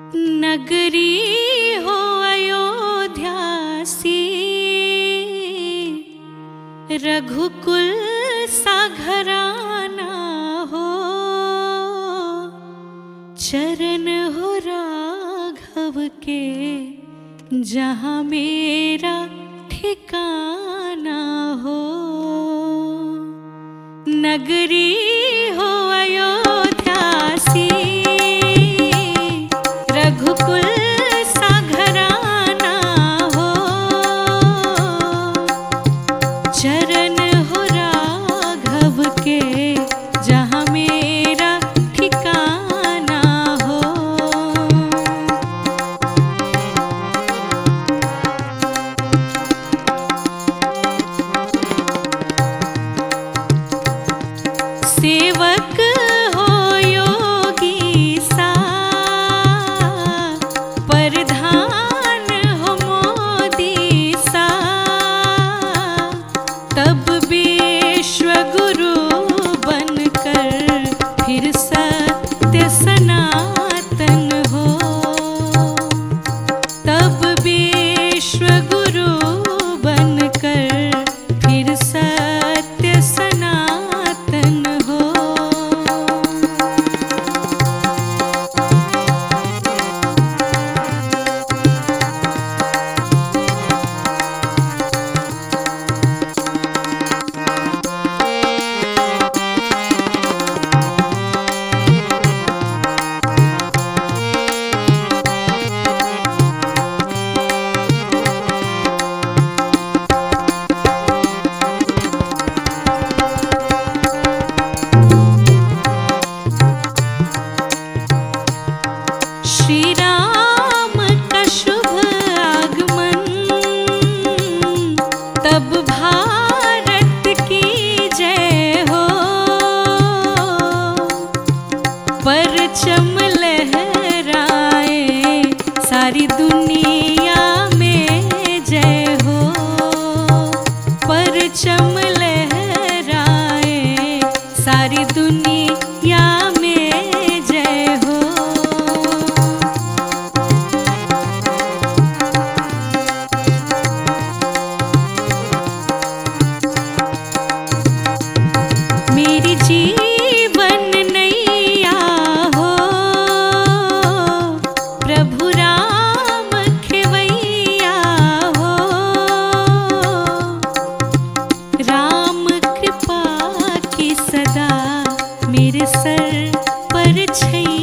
नगरी हो अयोध्या सी, रघुकुल सा घराना हो। चरण हो राघव के जहाँ मेरा ठिकाना हो। नगरी हो अयोध्या सी, रघुकुल सा घराना हो। चरण हो राघव के जहाँ मेरा ठिकाना हो। सेवक हो योगी सा, प्रधान हो मोदी सा। तब विश्व गुरु बनकर फिर सत्य सनातन हो। तब विश्व गुरु बनकर फिर सत्य सनातन हो। श्री राम का शुभ आगमन, तब भारत की जय हो। परचम लहराए सारी दुनिया में जय हो। परचम लहराए सारी दुनिया में जय हो। मेरी जीवन नैया हो, प्रभु राम खेवैया हो। राम कृपा की सदा मेरे सर पर छैया